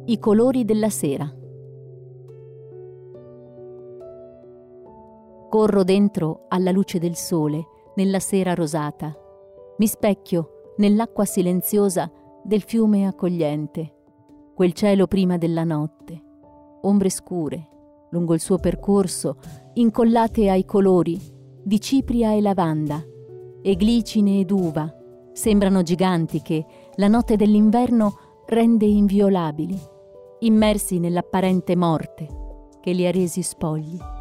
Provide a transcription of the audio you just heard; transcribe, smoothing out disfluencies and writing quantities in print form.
I colori della sera. Corro dentro alla luce del sole, nella sera rosata. Mi specchio nell'acqua silenziosa del fiume accogliente. Quel cielo prima della notte. Ombre scure, lungo il suo percorso, incollate ai colori di cipria e lavanda, e glicine ed uva, sembrano giganti che la notte dell'inverno rende inviolabili, immersi nell'apparente morte che li ha resi spogli.